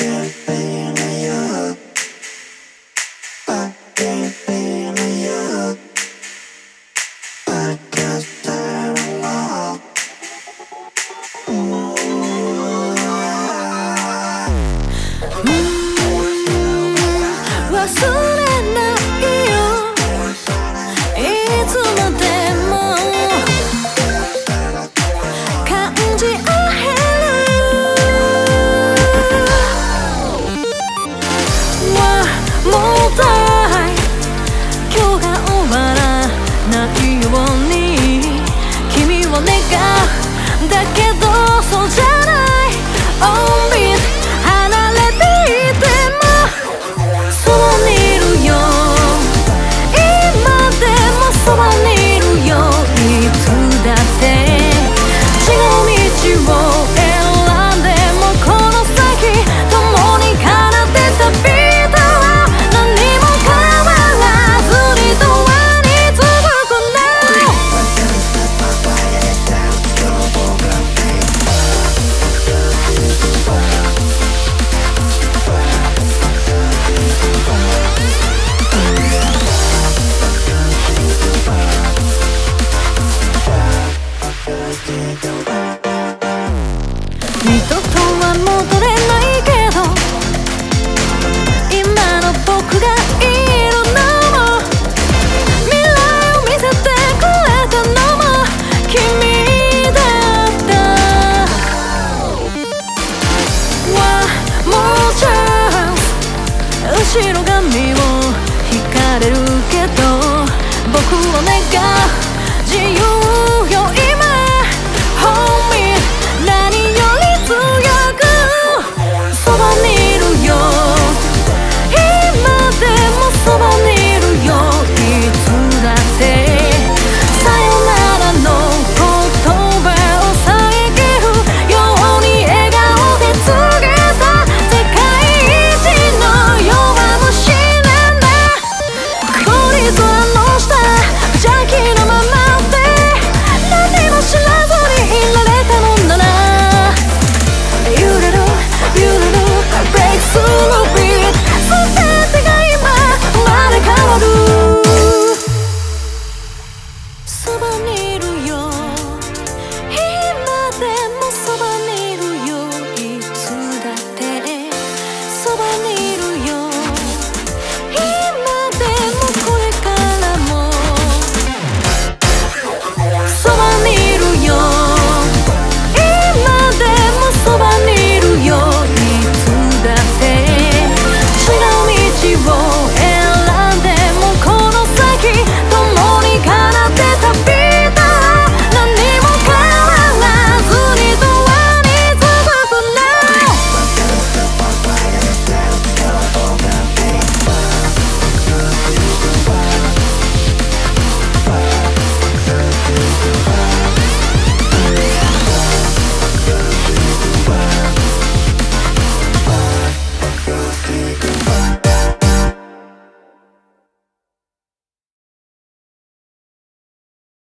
だけどそうじゃない On beat 離れていてもそばにいるよ今でもそばにいるよいつだって違う道を選んでもこの先共に奏でたビートは何も変わらずに永遠に続くね二度とは戻れないけど今の僕がいるのも未来を見せてくれたのも君だった One more chance 後ろ髪を引かれるけど僕は願う自由